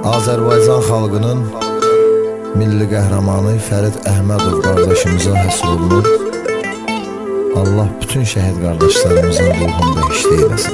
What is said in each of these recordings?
Azərbaycan xalqının milli qəhrəmanı Fərid Əhmədov qardaşımıza həsr olunur. Allah bütün şəhid qardaşlarımızın ruhunu bəxş eyləsin.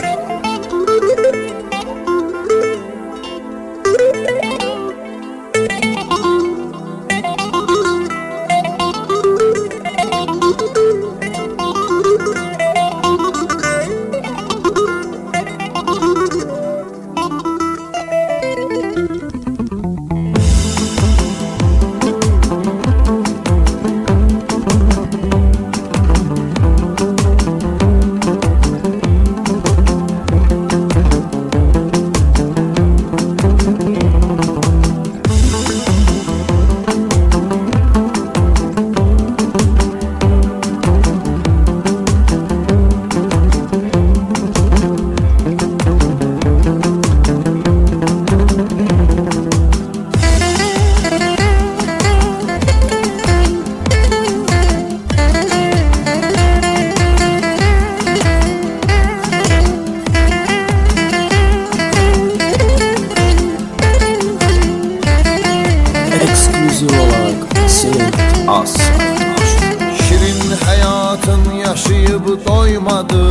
Şirin həyatın yaşayıb doymadı,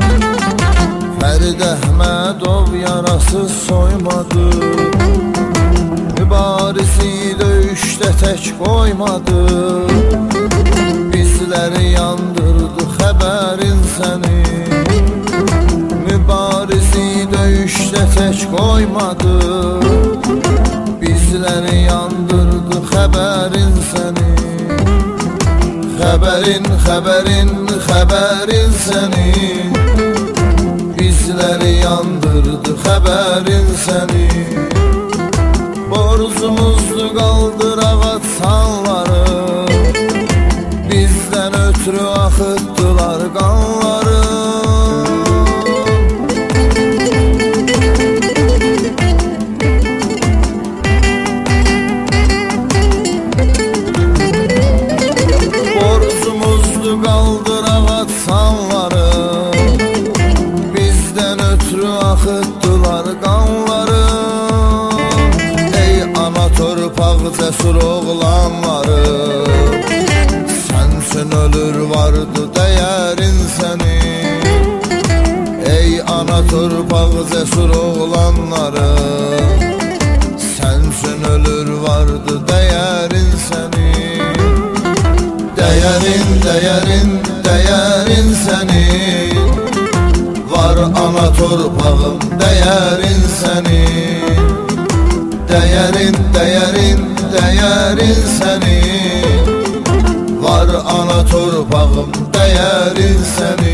Fərid Əhmədov yarasız soymadı. Mübarisi döyüşdə tək qoymadı, bizləri yandırdı xəbərin səni. Mübarisi döyüşdə tək qoymadı, bizləri yandırdı xəbərin səni. Xəbərin, xəbərin, xəbərin səni, bizləri yandırdı xəbərin səni. Borcumuzdu qaldır ağaçsanları, bizdən ötürü axıtdılar qanları. Qaldır ağaçsanları, bizdən ötürü axıtdılar qanları. Ey ana torpaq cəsur oğlanları, sənsin ölür vardı dəyərin səni. Ey ana torpaq cəsur oğlanları, sənsin ölür vardı dəyərin səni. Dəyərin, dəyərin, dəyərin səni, var ana torpağım dəyərin səni. Dəyərin, dəyərin, dəyərin səni, var ana torpağım dəyərin səni.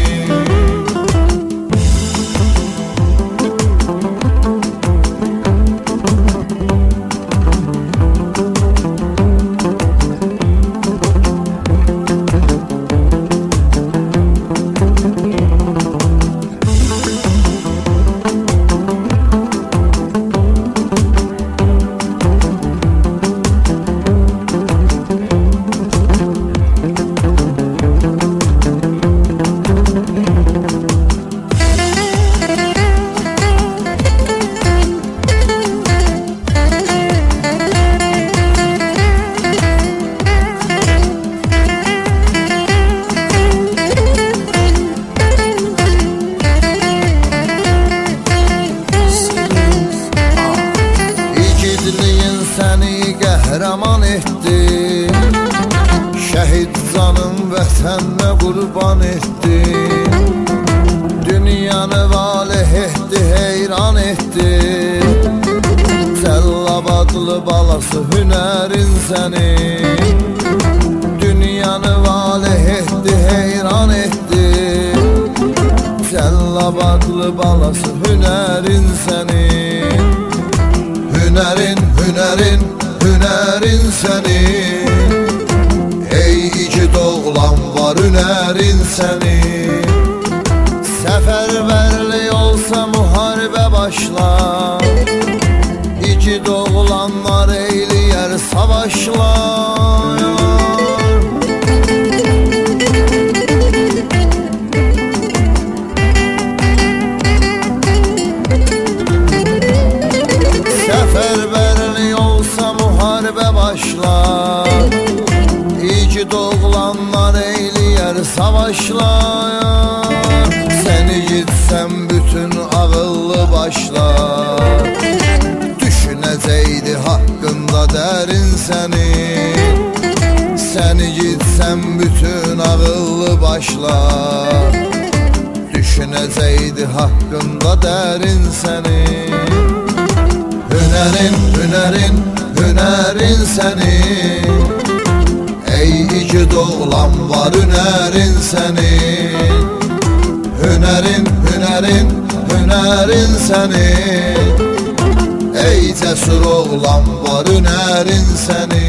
Qəhrəman etdi, şəhid canım vətəninə qurban etdi. Dünyanı valeh etdi, heyran etdi, Cəllabadlı balası hünərin səni. Dünyanı valeh etdi, heyran etdi, Cəllabadlı balası hünərin səni. Hünərin, hünərin, hünərin səni, ey iki doğulan var hünərin səni. Səfərbərlik olsa müharibə başlar, iki doğulanlar eyləyər savaşlar. Səfərbərlik gider savaşlar, seni gitsem bütün ağıllı başlar düşünəcəkdi haqqında dərin səni. Səni gitsem bütün ağıllı başlar düşünəcəkdi haqqında dərin səni. Hünərin, hünərin, hünərin səni, ey iki doğulan var hünərin səni. Hünərin, hünərin, hünərin səni, ey cəsur oğlan var hünərin səni.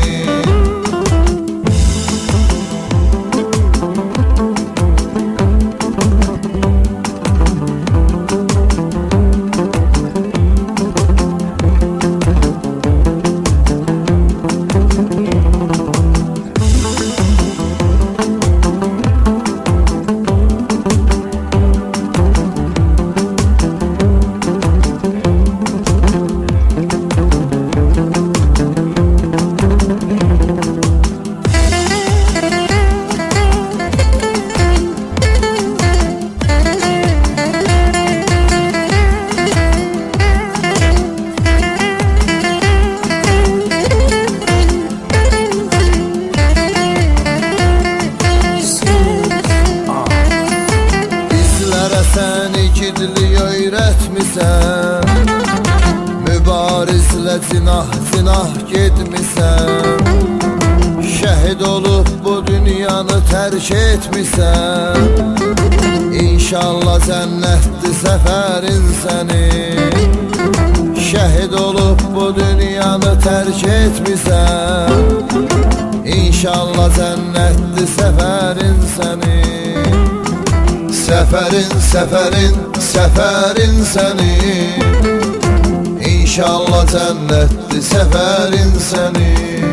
Səni gidli öyrətmisən, mübarizlə cinah getmisən. Şəhid olub bu dünyanı tərk etmisən, İnşallah cənnətdir səfərin səni. Şəhid olub bu dünyanı tərk etmisən, İnşallah cənnətdir səfərin səni. Səfərin, səfərin, səfərin səni, İnşallah cənnətdir səfərin səni.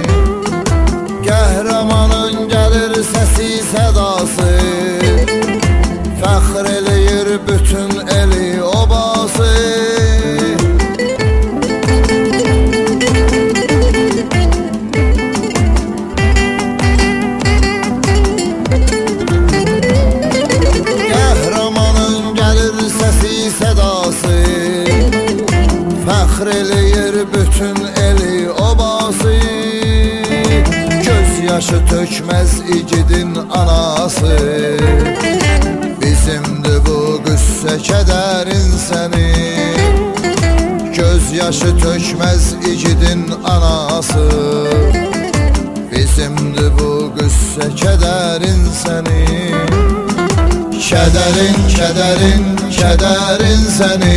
Qəhrəmanın gəlir səsi sədası, fəxr eləyir bütün eli obası. Fəxr eləyir bütün eli obası, göz yaşı tökməz igidin anası. Bizimdir bu qüssə kədərin səni, göz yaşı tökməz igidin anası. Bizimdir bu qüssə kədərin səni. Kədərin, kədərin, kədərin səni,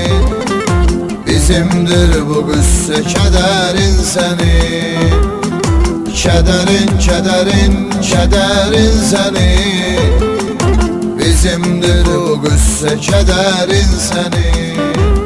bizimdir bu qüssə kədərin səni. Kədərin, kədərin, kədərin səni, bizimdir bu qüssə kədərin səni.